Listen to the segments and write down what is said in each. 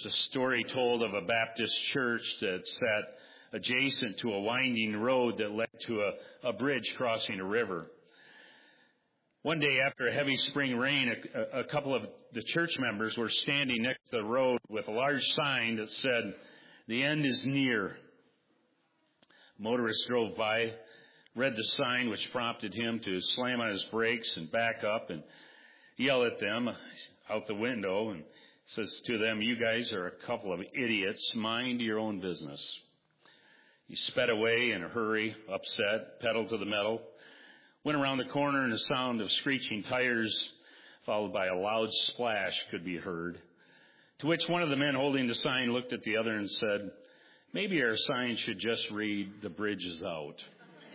There's a story told of a Baptist church that sat adjacent to a winding road that led to a bridge crossing a river. One day after a heavy spring rain, a couple of the church members were standing next to the road with a large sign that said, "The end is near." A motorist drove by, read the sign, which prompted him to slam on his brakes and back up and yell at them out the window, and says to them, "You guys are a couple of idiots. Mind your own business." He sped away in a hurry, upset, pedal to the metal, went around the corner, and the sound of screeching tires, followed by a loud splash, could be heard. To which one of the men holding the sign looked at the other and said, "Maybe our sign should just read, 'The bridge is out.'"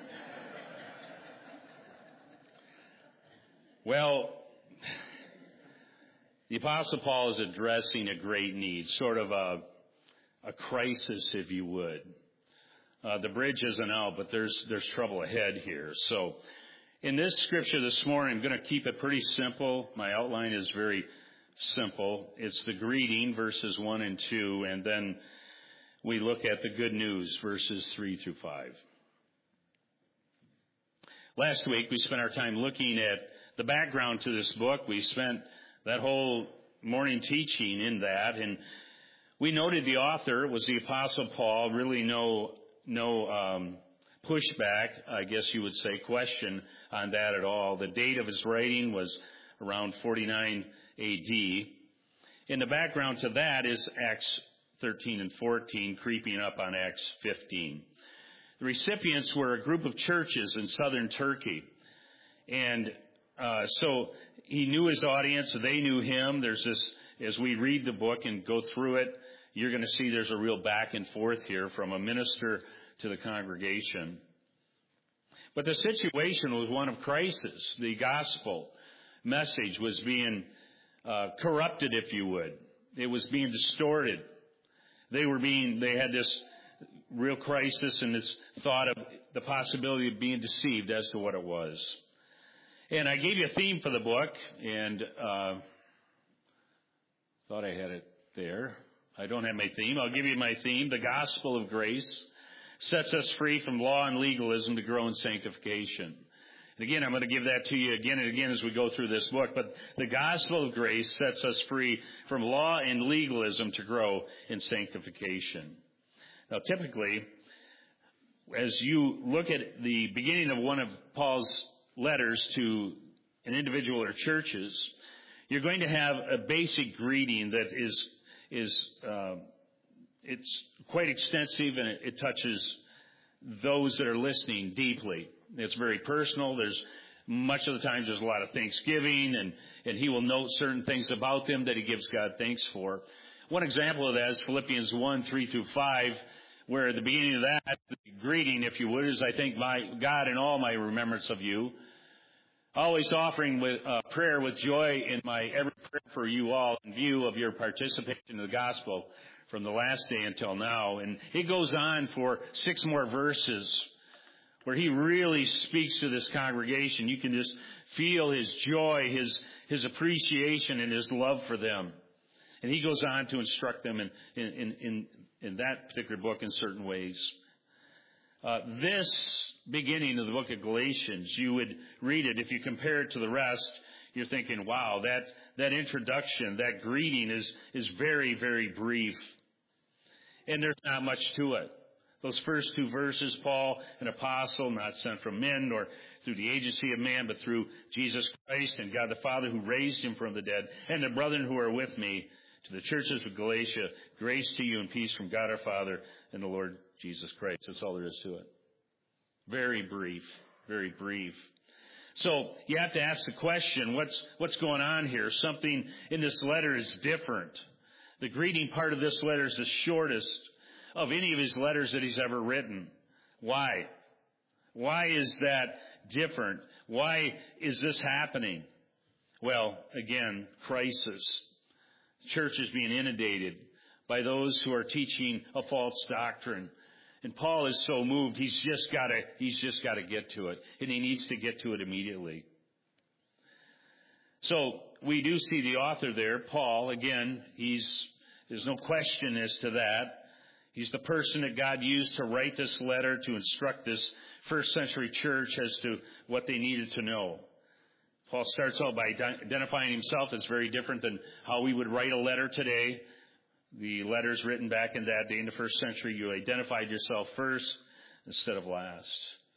Well, the Apostle Paul is addressing a great need, sort of a crisis, if you would. The bridge isn't out, but there's trouble ahead here. So, in this scripture this morning, I'm going to keep it pretty simple. My outline is very simple. It's the greeting, verses 1 and 2, and then we look at the good news, verses 3 through 5. Last week, we spent our time looking at the background to this book. We spent that whole morning teaching in that, and we noted the author was the Apostle Paul. Really no pushback, I guess you would say, question on that at all. The date of his writing was around 49 AD. In the background to that is Acts 13 and 14, creeping up on Acts 15. The recipients were a group of churches in southern Turkey. And so he knew his audience, they knew him. There's this, as we read the book and go through it, you're going to see there's a real back and forth here from a minister to the congregation. But the situation was one of crisis. The gospel message was being corrupted, if you would. It was being distorted. They had this real crisis and this thought of the possibility of being deceived as to what it was. And I gave you a theme for the book, and thought I had it there. I don't have my theme. I'll give you my theme. The gospel of grace sets us free from law and legalism to grow in sanctification. And again, I'm going to give that to you again and again as we go through this book. But the gospel of grace sets us free from law and legalism to grow in sanctification. Now, typically, as you look at the beginning of one of Paul's letters to an individual or churches, you're going to have a basic greeting that it's quite extensive, and it touches those that are listening deeply. It's very personal. There's much of the times there's a lot of thanksgiving, and he will note certain things about them that he gives God thanks for. One example of that is Philippians 1, 3 through 5, where at the beginning of that, the greeting, if you would, is, "I thank my God in all my remembrance of you, always offering with prayer with joy in my every prayer for you all in view of your participation in the gospel from the last day until now." And he goes on for 6 more verses where he really speaks to this congregation. You can just feel his joy, his appreciation, and his love for them. And he goes on to instruct them in that particular book in certain ways. This beginning of the book of Galatians, you would read it. If you compare it to the rest, you're thinking, wow, that introduction, that greeting is very, very brief. And there's not much to it. Those first 2 verses, Paul, an apostle, not sent from men nor through the agency of man, but through Jesus Christ and God the Father who raised him from the dead, and the brethren who are with me, to the churches of Galatia, grace to you and peace from God our Father and the Lord Jesus Christ. That's all there is to it. Very brief, very brief. So you have to ask the question, what's going on here? Something in this letter is different. The greeting part of this letter is the shortest of any of his letters that he's ever written. Why? Why is that different? Why is this happening? Well, again, crisis. Church is being inundated by those who are teaching a false doctrine. And Paul is so moved, he's just got to get to it. And he needs to get to it immediately. So we do see the author there, Paul. Again, he's There's no question as to that. He's the person that God used to write this letter to instruct this first century church as to what they needed to know. Paul starts out by identifying himself. It's very different than how we would write a letter today. The letters written back in that day in the first century, you identified yourself first instead of last.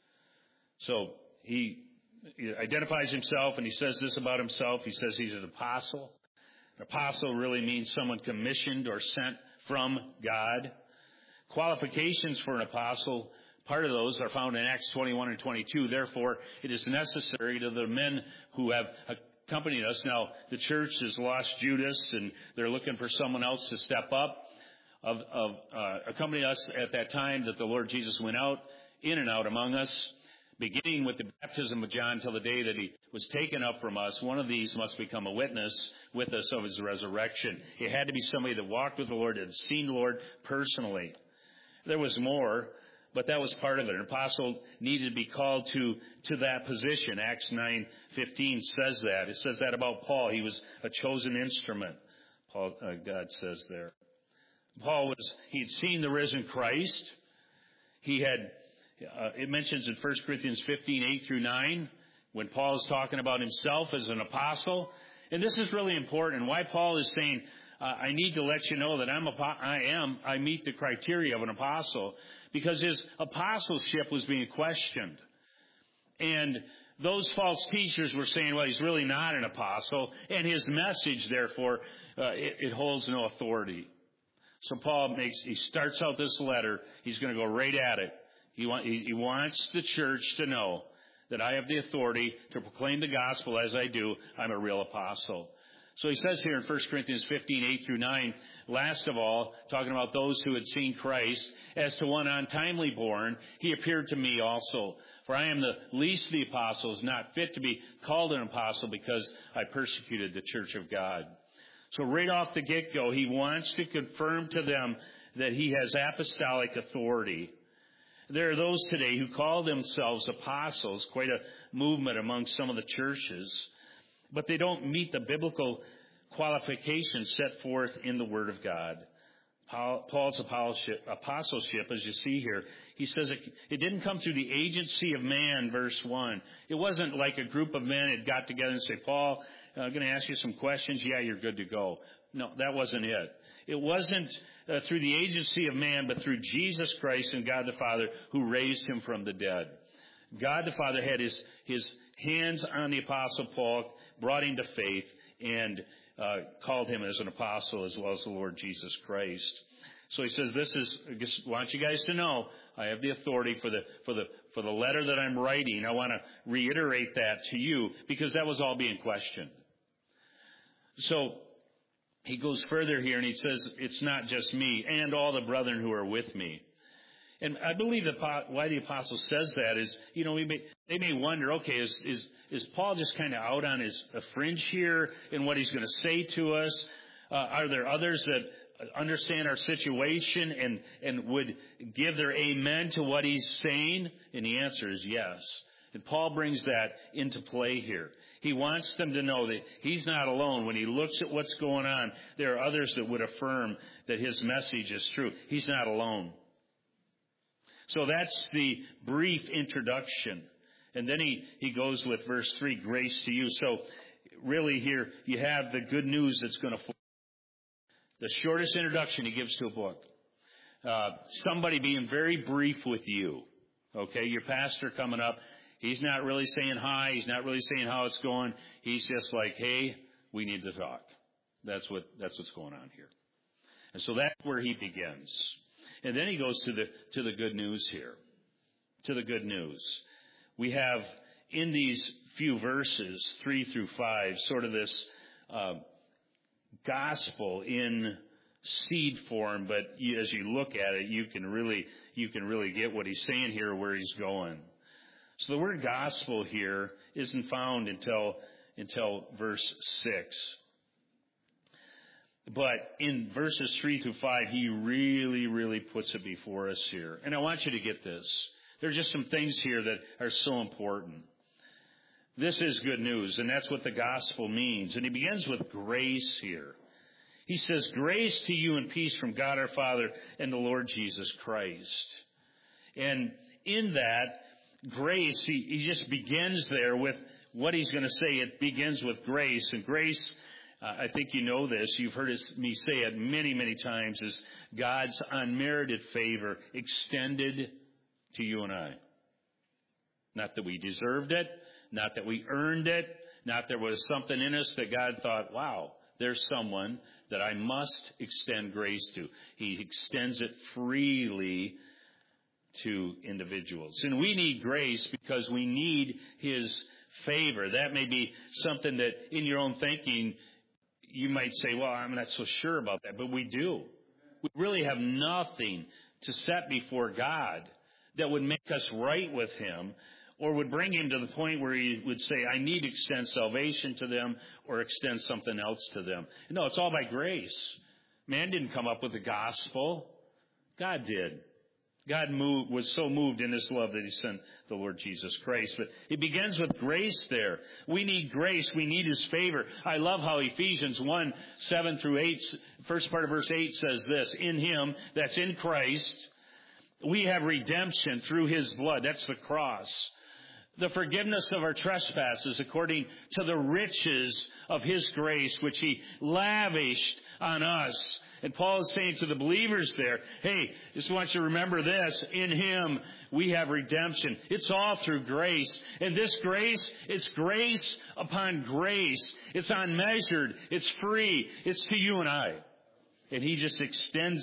So he identifies himself, and he says this about himself. He says he's an apostle. An apostle really means someone commissioned or sent from God. Qualifications for an apostle, part of those are found in Acts 21 and 22. Therefore, it is necessary to the men who have accompanied us. Now, the church has lost Judas, and they're looking for someone else to step up. Accompany us at that time that the Lord Jesus went out, in and out among us, beginning with the baptism of John till the day that he was taken up from us. One of these must become a witness with us of his resurrection. It had to be somebody that walked with the Lord, that had seen the Lord personally. There was more, but that was part of it. An apostle needed to be called to that position. Acts 9:15 says that. It says that about Paul. He was a chosen instrument, God says there. He'd seen the risen Christ. He had, it mentions in 1 Corinthians 15:8-9, when Paul is talking about himself as an apostle. And this is really important. Why Paul is saying, I need to let you know that I meet the criteria of an apostle, because his apostleship was being questioned. And those false teachers were saying, well, he's really not an apostle, and his message, therefore, it holds no authority. So Paul he starts out this letter, he's going to go right at it. He wants the church to know that I have the authority to proclaim the gospel as I do. I'm a real apostle. So he says here in 1 Corinthians 15:8-9, last of all, talking about those who had seen Christ, as to one untimely born, he appeared to me also. For I am the least of the apostles, not fit to be called an apostle, because I persecuted the church of God. So right off the get-go, he wants to confirm to them that he has apostolic authority. There are those today who call themselves apostles, quite a movement among some of the churches, but they don't meet the biblical qualifications set forth in the Word of God. Paul's apostleship, as you see here, he says it didn't come through the agency of man, verse 1. It wasn't like a group of men had got together and said, Paul, I'm going to ask you some questions. Yeah, you're good to go. No, that wasn't it. It wasn't through the agency of man, but through Jesus Christ and God the Father, who raised him from the dead. God the Father had his hands on the Apostle Paul, brought him to faith, and called him as an apostle, as well as the Lord Jesus Christ. So he says, I just want you guys to know, I have the authority for the letter that I'm writing. I want to reiterate that to you, because that was all being questioned. So he goes further here and he says, it's not just me, and all the brethren who are with me. And I believe that why the apostle says that is, they may wonder, okay, is Paul just kind of out on a fringe here in what he's going to say to us? Are there others that understand our situation and would give their amen to what he's saying? And the answer is yes. And Paul brings that into play here. He wants them to know that he's not alone. When he looks at what's going on, there are others that would affirm that his message is true. He's not alone. So that's the brief introduction. And then he goes with verse 3, grace to you. So really here you have the good news that's going to flow. The shortest introduction he gives to a book. Somebody being very brief with you. Okay, your pastor coming up. He's not really saying hi. He's not really saying how it's going. He's just like, hey, we need to talk. That's what's going on here. And so that's where he begins. And then he goes to the good news here. To the good news. We have in these few verses, 3-5, sort of this gospel in seed form, but as you look at it, you can really get what he's saying here, where he's going. So the word gospel here isn't found until verse 6. But in verses 3-5, he really, really puts it before us here. And I want you to get this. There are just some things here that are so important. This is good news, and that's what the gospel means. And he begins with grace here. He says, grace to you and peace from God our Father and the Lord Jesus Christ. And in that grace, he just begins there with what he's going to say. It begins with grace. And grace, I think you know this, you've heard me say it many, many times, is God's unmerited favor extended to you and I. Not that we deserved it, not that we earned it, not there was something in us that God thought, wow, there's someone that I must extend grace to. He extends it freely to individuals. And we need grace because we need His favor. That may be something that in your own thinking you might say, well, I'm not so sure about that, but we do. We really have nothing to set before God that would make us right with Him or would bring Him to the point where He would say, I need to extend salvation to them or extend something else to them. No, it's all by grace. Man didn't come up with the gospel. God did. God was so moved in His love that He sent the Lord Jesus Christ. But it begins with grace there. We need grace. We need His favor. I love how Ephesians 1, 7 through 8, first part of verse 8 says this, in Him, that's in Christ, we have redemption through His blood. That's the cross. The forgiveness of our trespasses according to the riches of His grace, which He lavished on us. And Paul is saying to the believers there, hey, just want you to remember this. In Him, we have redemption. It's all through grace. And this grace, it's grace upon grace. It's unmeasured. It's free. It's to you and I. And He just extends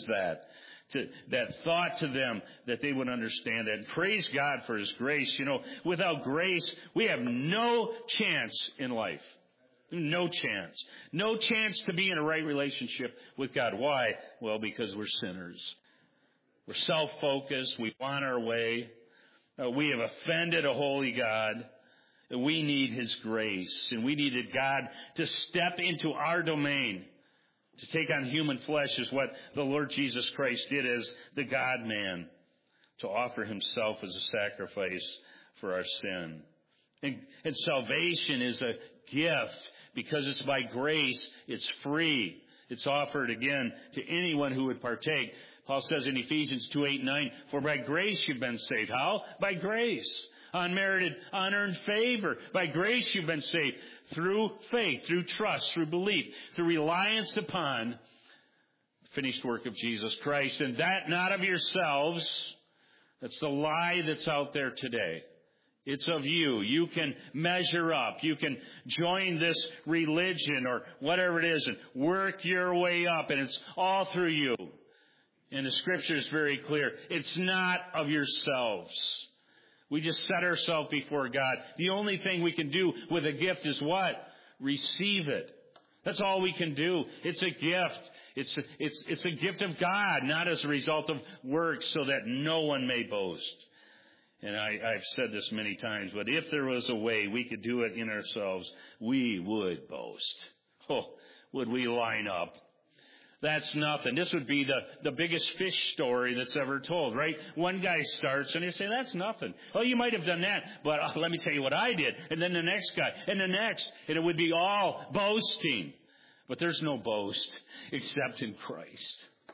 that thought to them that they would understand that. And praise God for His grace. You know, without grace, we have no chance in life. No chance. No chance to be in a right relationship with God. Why? Well, because we're sinners. We're self-focused. We want our way. We have offended a holy God. We need His grace. And we needed God to step into our domain. To take on human flesh is what the Lord Jesus Christ did as the God-man. To offer Himself as a sacrifice for our sin. And salvation is a gift. Because it's by grace, it's free. It's offered again to anyone who would partake. Paul says in Ephesians 2, 8, 9, for by grace you've been saved. How? By grace. Unmerited, unearned favor. By grace you've been saved. Through faith, through trust, through belief, through reliance upon the finished work of Jesus Christ. And that not of yourselves. That's the lie that's out there today. It's of you. You can measure up. You can join this religion or whatever it is and work your way up, and it's all through you. And the Scripture is very clear. It's not of yourselves. We just set ourselves before God. The only thing we can do with a gift is what? Receive it. That's all we can do. It's a gift. It's a gift of God, not as a result of works, so that no one may boast. And I've said this many times, but if there was a way we could do it in ourselves, we would boast. Oh, would we line up? That's nothing. This would be the biggest fish story that's ever told, right? One guy starts and they say, that's nothing. Oh, you might have done that, but let me tell you what I did. And then the next guy, and the next, and it would be all boasting. But there's no boast except in Christ,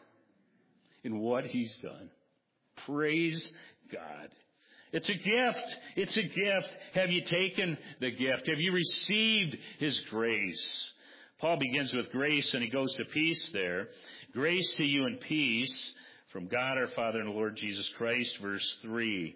in what He's done. Praise God. It's a gift. It's a gift. Have you taken the gift? Have you received His grace? Paul begins with grace and he goes to peace there. Grace to you and peace from God our Father and the Lord Jesus Christ. Verse 3.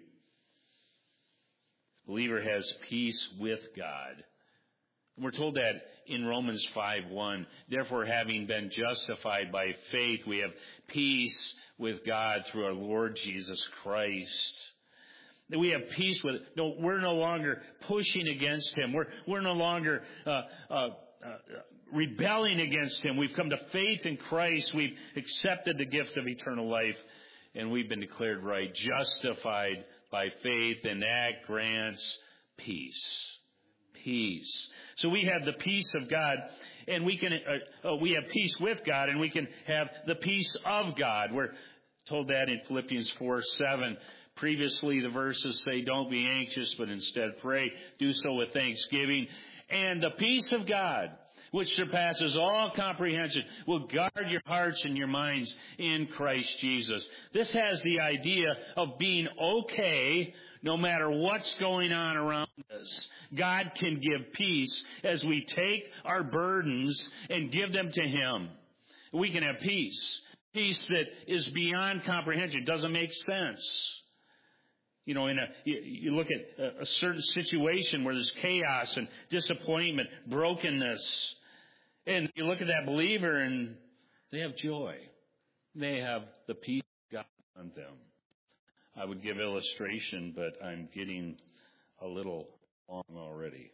The believer has peace with God. And we're told that in Romans 5:1. Therefore, having been justified by faith, we have peace with God through our Lord Jesus Christ. That we have peace with it. No, we're no longer pushing against Him. We're no longer rebelling against Him. We've come to faith in Christ. We've accepted the gift of eternal life, and we've been declared right, justified by faith, and that grants peace. Peace. So we have the peace of God, and we have peace with God, and we can have the peace of God. We're told that in Philippians 4:7. Previously, the verses say, don't be anxious, but instead pray. Do so with thanksgiving. And the peace of God, which surpasses all comprehension, will guard your hearts and your minds in Christ Jesus. This has the idea of being okay no matter what's going on around us. God can give peace as we take our burdens and give them to Him. We can have peace. Peace that is beyond comprehension. Doesn't make sense. You know, you look at a certain situation where there's chaos and disappointment, brokenness, and you look at that believer and they have joy. They have the peace of God on them. I would give illustration, but I'm getting a little long already.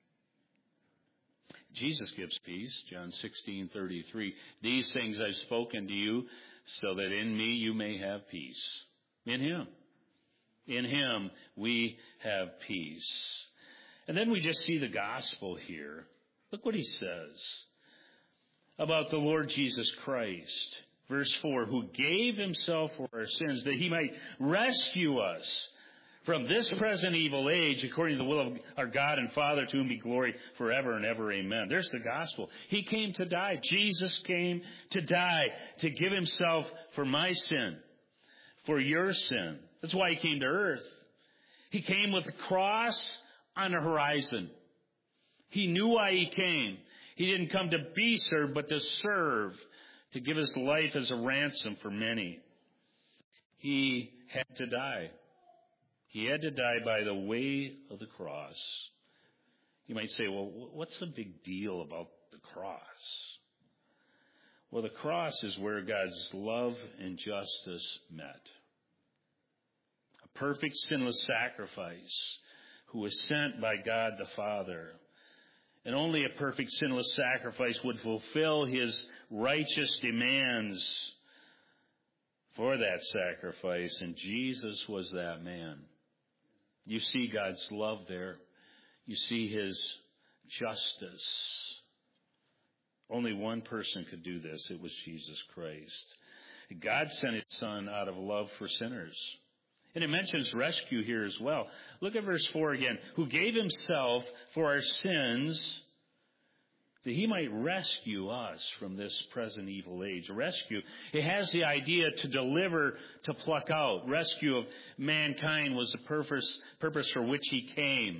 Jesus gives peace, John 16:33. These things I've spoken to you so that in me you may have peace. In Him. In Him we have peace. And then we just see the gospel here. Look what He says about the Lord Jesus Christ. Verse 4, who gave Himself for our sins that He might rescue us from this present evil age, according to the will of our God and Father, to whom be glory forever and ever. Amen. There's the gospel. He came to die. Jesus came to die, to give Himself for my sin, for your sin. That's why He came to earth. He came with a cross on the horizon. He knew why He came. He didn't come to be served, but to serve, to give His life as a ransom for many. He had to die. He had to die by the way of the cross. You might say, well, what's the big deal about the cross? Well, the cross is where God's love and justice met. A perfect sinless sacrifice who was sent by God the Father. And only a perfect sinless sacrifice would fulfill His righteous demands for that sacrifice. And Jesus was that man. You see God's love there. You see His justice. Only one person could do this. It was Jesus Christ. God sent His Son out of love for sinners. And it mentions rescue here as well. Look at verse 4 again. Who gave Himself for our sins that He might rescue us from this present evil age. Rescue, it has the idea to deliver, to pluck out. Rescue of mankind was the purpose for which He came.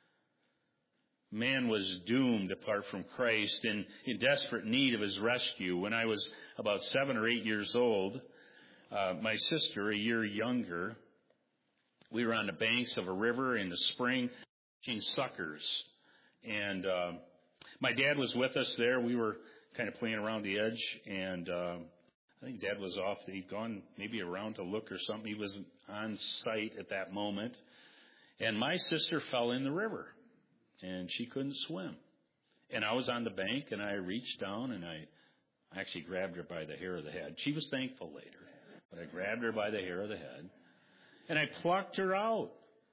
Man was doomed apart from Christ and in desperate need of His rescue. When I was about 7 or 8 years old, my sister, a year younger, we were on the banks of a river in the spring catching suckers. And my dad was with us there. We were kind of playing around the edge, and I think Dad was off. He'd gone maybe around to look or something. He was on site at that moment. And my sister fell in the river, and she couldn't swim. And I was on the bank, and I reached down, and I actually grabbed her by the hair of the head. She was thankful later, but I grabbed her by the hair of the head, and I plucked her out.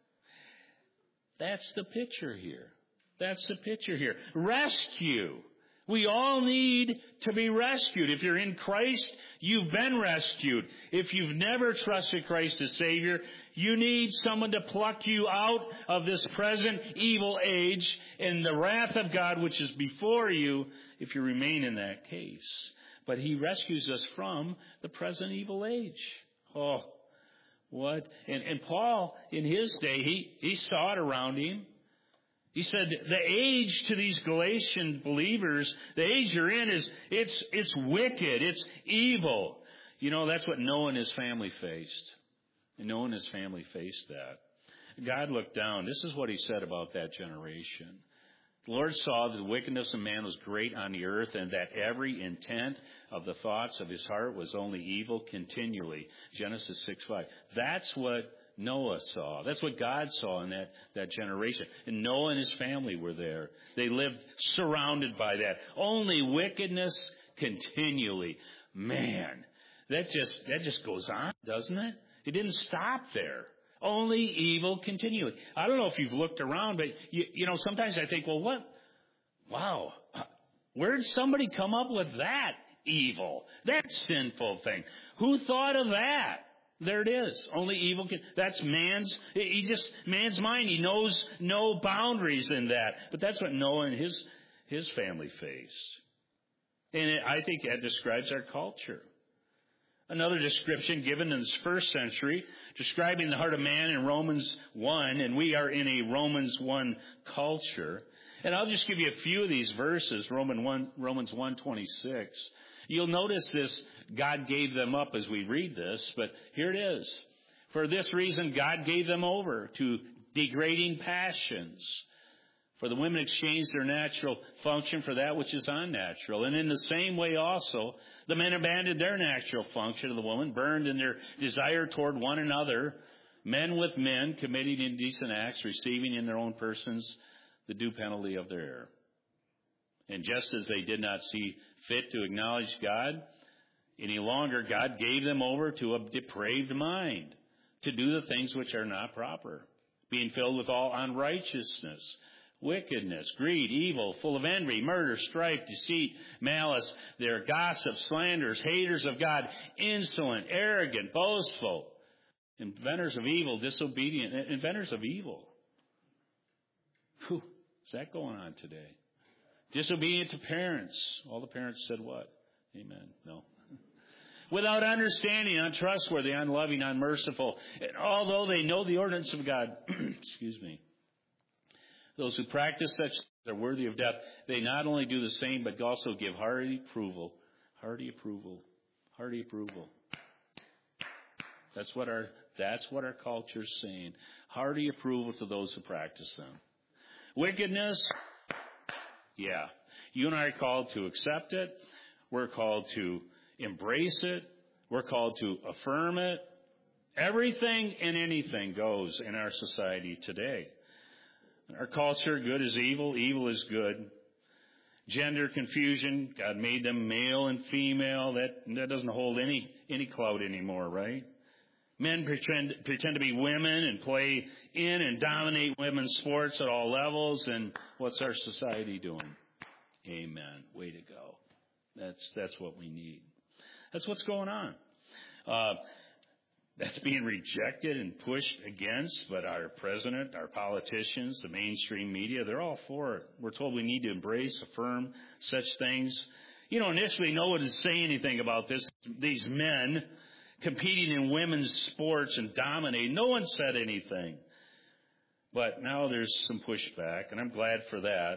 That's the picture here. That's the picture here. Rescue. We all need to be rescued. If you're in Christ, you've been rescued. If you've never trusted Christ as Savior, you need someone to pluck you out of this present evil age and the wrath of God which is before you if you remain in that case. But He rescues us from the present evil age. Oh, what? And Paul, in his day, he saw it around him. He said, the age to these Galatian believers, the age you're in it's wicked, it's evil. You know, that's what Noah and his family faced. And Noah and his family faced that. God looked down. This is what He said about that generation. The Lord saw that the wickedness of man was great on the earth, and that every intent of the thoughts of his heart was only evil continually. Genesis 6:5. That's what Noah saw. That's what God saw in that generation. And Noah and his family were there. They lived surrounded by that. Only wickedness continually. Man, that just goes on, doesn't it? It didn't stop there. Only evil continually. I don't know if you've looked around, but you know, sometimes I think, well, what? Wow. Where did somebody come up with that evil, that sinful thing? Who thought of that? There it is. Only evil that's man's mind. He knows no boundaries in that. But that's what Noah and his family faced. And I think that describes our culture. Another description given in this first century, describing the heart of man in Romans 1, and we are in a Romans 1 culture. And I'll just give you a few of these verses, Romans 1:26. You'll notice this, God gave them up as we read this, but here it is. For this reason, God gave them over to degrading passions. For the women exchanged their natural function for that which is unnatural. And in the same way also, the men abandoned their natural function of the woman, burned in their desire toward one another, men with men, committing indecent acts, receiving in their own persons the due penalty of their error. And just as they did not see fit to acknowledge God any longer, God gave them over to a depraved mind to do the things which are not proper, being filled with all unrighteousness, wickedness, greed, evil, full of envy, murder, strife, deceit, malice. They're gossips, slanderers, haters of God, insolent, arrogant, boastful, inventors of evil, disobedient, inventors of evil. Whew, is that going on today? Disobedient to parents. All the parents said what? Amen. No. Without understanding, untrustworthy, unloving, unmerciful. And although they know the ordinance of God, excuse me, those who practice such are worthy of death. They not only do the same, but also give hearty approval. Hearty approval. Hearty approval. That's what our culture is saying. Hearty approval to those who practice them. Wickedness, yeah. You and I are called to accept it. We're called to embrace it. We're called to affirm it. Everything and anything goes in our society today. Our culture, good is evil, evil is good. Gender confusion, God made them male and female. That doesn't hold any clout anymore, right? Men pretend to be women and play in and dominate women's sports at all levels. And what's our society doing? Amen. Way to go. That's what we need. That's what's going on. That's being rejected and pushed against, but our president, our politicians, the mainstream media, they're all for it. We're told we need to embrace, affirm such things. Initially no one did say anything about this. These men competing in women's sports and dominating, no one said anything. But now there's some pushback, and I'm glad for that.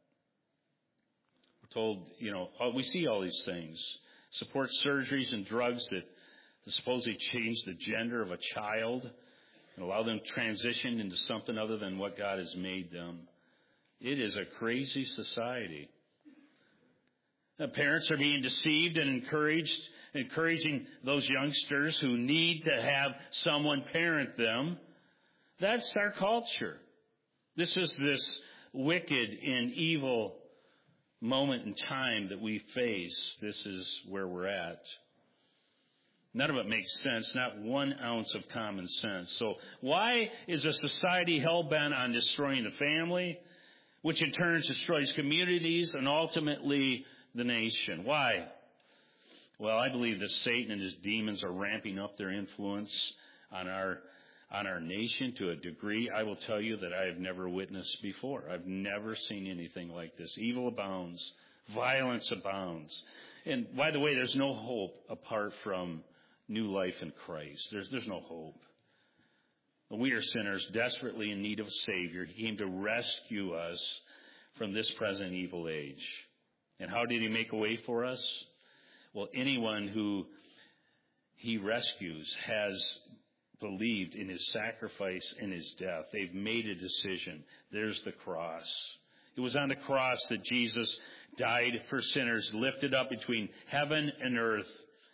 We're told, we see all these things. Support surgeries and drugs that supposedly change the gender of a child and allow them to transition into something other than what God has made them. It is a crazy society. Parents are being deceived and encouraging those youngsters who need to have someone parent them. That's our culture. This is this wicked and evil moment in time that we face. This is where we're at. None of it makes sense, not 1 ounce of common sense. So why is a society hell-bent on destroying the family, which in turn destroys communities and ultimately the nation? Why? Well, I believe that Satan and his demons are ramping up their influence on our nation to a degree I will tell you that I have never witnessed before. I've never seen anything like this. Evil abounds. Violence abounds. And by the way, there's no hope apart from new life in Christ. There's no hope. We are sinners desperately in need of a Savior. He came to rescue us from this present evil age. And how did He make a way for us? Well, anyone who He rescues has believed in His sacrifice and His death. They've made a decision. There's the cross. It was on the cross that Jesus died for sinners, lifted up between heaven and earth,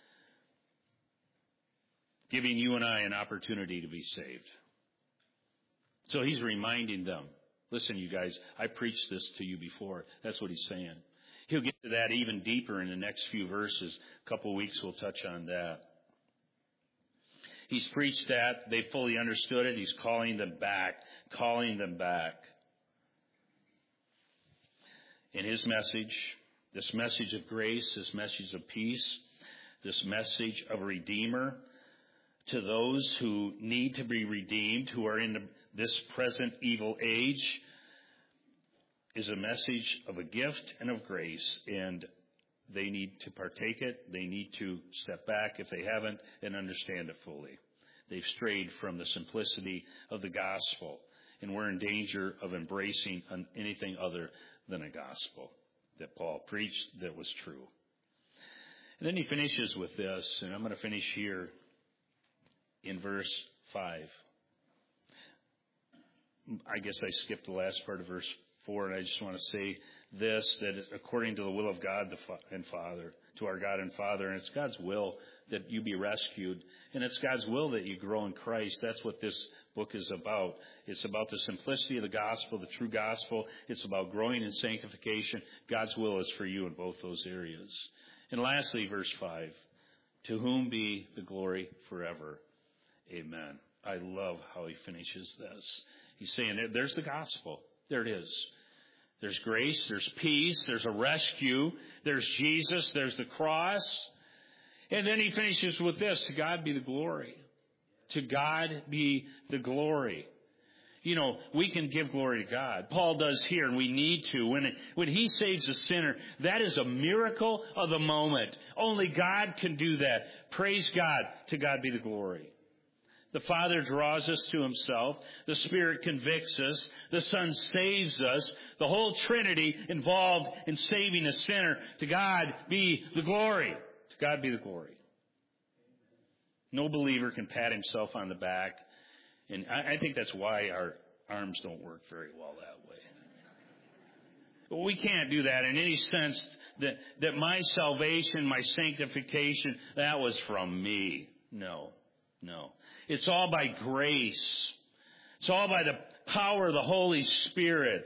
giving you and I an opportunity to be saved. So He's reminding them, listen, you guys, I preached this to you before. That's what He's saying. He'll get to that even deeper in the next few verses. A couple of weeks we'll touch on that. He's preached that. They fully understood it. He's calling them back. In His message, this message of grace, this message of peace, this message of a Redeemer, to those who need to be redeemed, who are in this present evil age. is a message of a gift and of grace, and they need to partake it. They need to step back if they haven't and understand it fully. They've strayed from the simplicity of the gospel, and we're in danger of embracing anything other than a gospel that Paul preached that was true. And then he finishes with this, and I'm going to finish here in verse 5. I guess I skipped the last part of verse 4, and I just want to say this, that it's according to the will of God and Father, to our God and Father, and it's God's will that you be rescued, and it's God's will that you grow in Christ. That's what this book is about. It's about the simplicity of the gospel, the true gospel. It's about growing in sanctification. God's will is for you in both those areas. And lastly, verse 5, to whom be the glory forever. Amen. I love how he finishes this. He's saying there's the gospel. There it is. There's grace, there's peace, there's a rescue, there's Jesus, there's the cross. And then he finishes with this, to God be the glory. To God be the glory. You know, we can give glory to God. Paul does here, and we need to. When he saves a sinner, that is a miracle of the moment. Only God can do that. Praise God. To God be the glory. The Father draws us to himself. The Spirit convicts us. The Son saves us. The whole Trinity involved in saving a sinner. To God be the glory. To God be the glory. No believer can pat himself on the back. And I think that's why our arms don't work very well that way. We can't do that in any sense that my salvation, my sanctification, that was from me. No. It's all by grace. It's all by the power of the Holy Spirit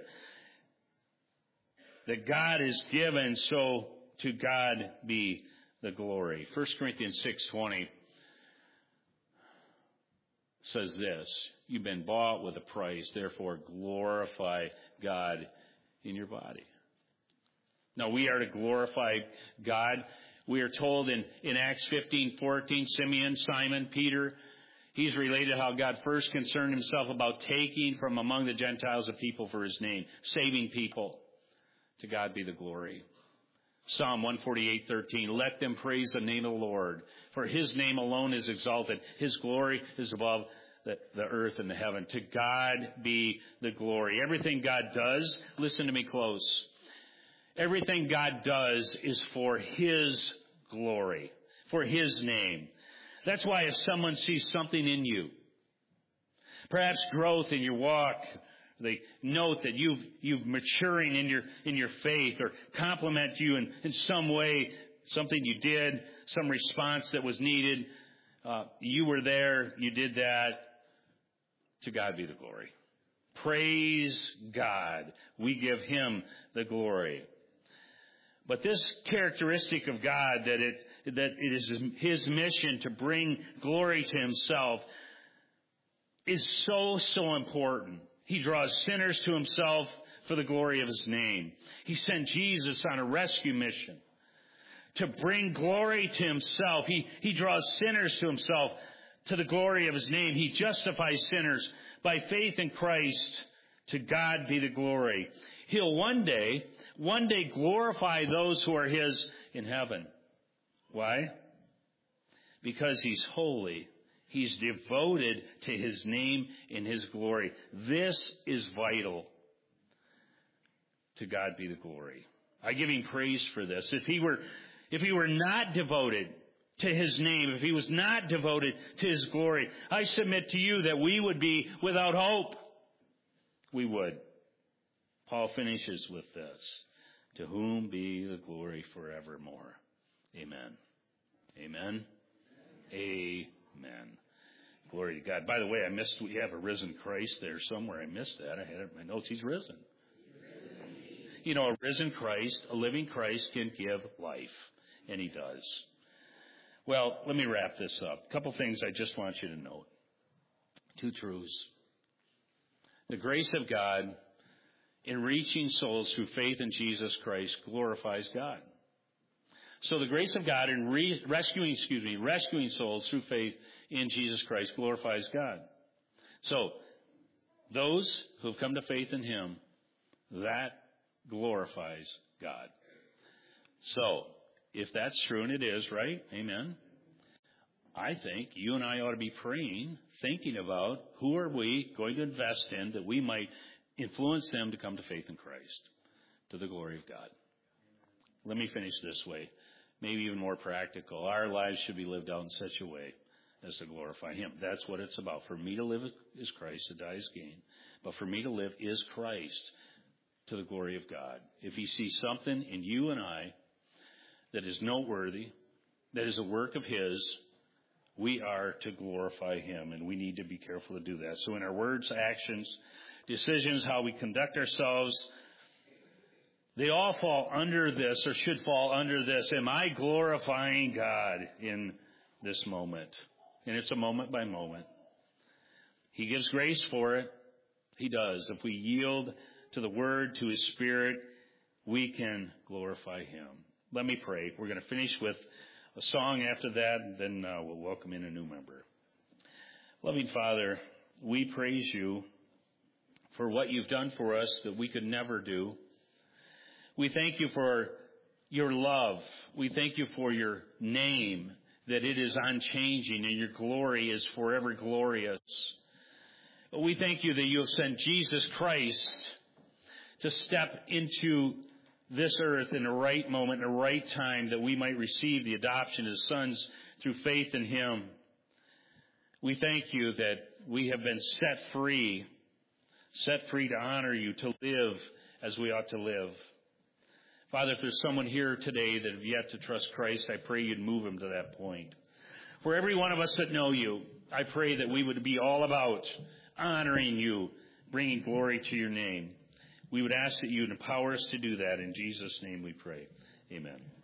that God is given, so to God be the glory. 1 Corinthians 6:20 says this, you've been bought with a price, therefore glorify God in your body. Now we are to glorify God. We are told in Acts 15:14, Simeon, Simon, Peter, he's related how God first concerned himself about taking from among the Gentiles a people for his name, saving people. To God be the glory. Psalm 148:13, let them praise the name of the Lord, for his name alone is exalted. His glory is above the earth and the heaven. To God be the glory. Everything God does, listen to me close, everything God does is for his glory, for his name. That's why if someone sees something in you, perhaps growth in your walk, they note that you've maturing in your faith, or compliment you in some way, something you did, some response that was needed. You were there, you did that. To God be the glory. Praise God. We give him the glory. But this characteristic of God, that it is his mission to bring glory to himself, is so important. He draws sinners to himself for the glory of his name. He sent Jesus on a rescue mission to bring glory to himself. He draws sinners to himself to the glory of his name. He justifies sinners by faith in Christ. To God be the glory. He'll one day glorify those who are his in heaven. Why? Because he's holy. He's devoted to his name and his glory. This is vital. To God be the glory. I give him praise for this. If he were not devoted to his name, if he was not devoted to his glory, I submit to you that we would be without hope. We would. Paul finishes with this. To whom be the glory forevermore. Amen. Amen. Amen. Glory to God. By the way, we have a risen Christ there somewhere. I missed that. I had it in my notes. He's risen. You know, a risen Christ, a living Christ can give life. And he does. Well, let me wrap this up. A couple things I just want you to note. Two truths. The grace of God in reaching souls through faith in Jesus Christ glorifies God. So the grace of God in rescuing souls through faith in Jesus Christ glorifies God. So those who have come to faith in him, that glorifies God. So, if that's true, and it is, right? Amen. I think you and I ought to be praying, thinking about who are we going to invest in that we might influence them to come to faith in Christ, to the glory of God. Let me finish this way, maybe even more practical. Our lives should be lived out in such a way as to glorify Him. That's what it's about. For me to live is Christ, to die is gain. But for me to live is Christ, to the glory of God. If He sees something in you and I that is noteworthy, that is a work of His, we are to glorify Him, and we need to be careful to do that. So in our words, actions, decisions, how we conduct ourselves, they all fall under this, or should fall under this. Am I glorifying God in this moment? And it's a moment by moment. He gives grace for it. He does. If we yield to the Word, to His Spirit, we can glorify Him. Let me pray. We're going to finish with a song after that, and then we'll welcome in a new member. Loving Father, we praise You for what You've done for us that we could never do. We thank You for Your love. We thank You for Your name, that it is unchanging and Your glory is forever glorious. We thank You that You have sent Jesus Christ to step into this earth in the right moment, in the right time, that we might receive the adoption as sons through faith in Him. We thank You that we have been set free to honor You, to live as we ought to live. Father, if there's someone here today that have yet to trust Christ, I pray You'd move them to that point. For every one of us that know You, I pray that we would be all about honoring You, bringing glory to Your name. We would ask that You would empower us to do that. In Jesus' name we pray. Amen.